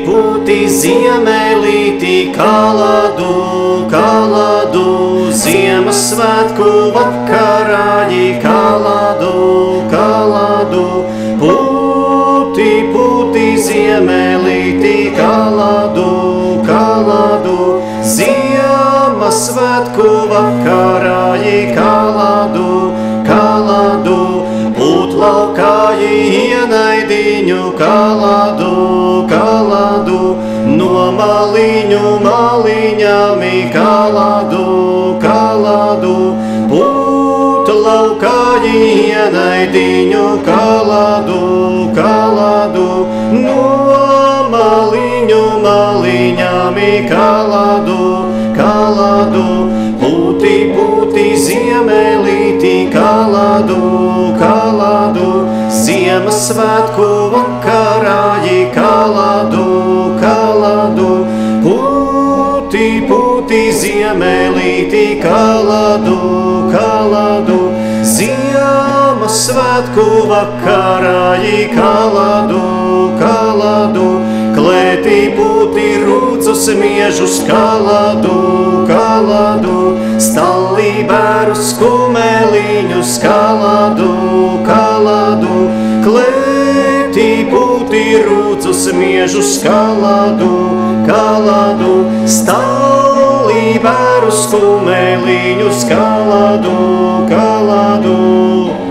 pūti, ziemeļīti, kaladu, kaladu, Ziemassvētku vakarāji, kaladu, kaladu, pūti, pūti, ziemeļīti, kaladu, kaladu, Ziemassvētku vakarāji, kaladu, kaladu, pūtlaukāji ienaidiņu, kaladu, kaladu, no maliņu maliņami, kaladu, kaladu, pūtlaukāji ienaidiņu, kaladu, kaladu, no maliņu maliņami, kaladu, kaladu, pūti, pūti, ziemeļīti, kaladu, kaladu, Ziemassvētku vakarāji, kaladu, kaladu, pūti, pūti, ziemeļīti, kaladu, kaladu, Ziemassvētku vakarāji, kaladu, kaladu, klētī pūti, rūcus, miežus, kaladu, kaladu, stallī bērus, kumeliņus, kaladu, kaladu, klētī pūti, rūcus, miežus, kaladu, kaladu, stallī bērus, kumeliņus, kaladu, kaladu.